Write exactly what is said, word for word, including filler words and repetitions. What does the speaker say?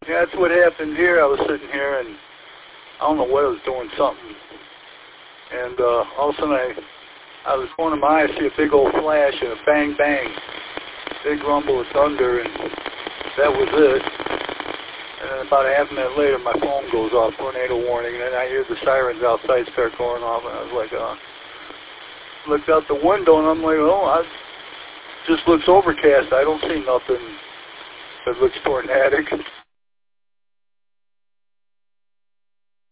Yeah, that's what happened here. I was sitting here, and I don't know what I was doing, something. And uh, all of a sudden, I, I was going to my eye, I see a big old flash and a bang, bang. Big rumble of thunder, and that was it. And then about a half a minute later, my phone goes off, tornado warning, and then I hear the sirens outside start going off, and I was like, uh, looked out the window, and I'm like, oh, I just looks overcast. I don't see nothing that looks tornadic.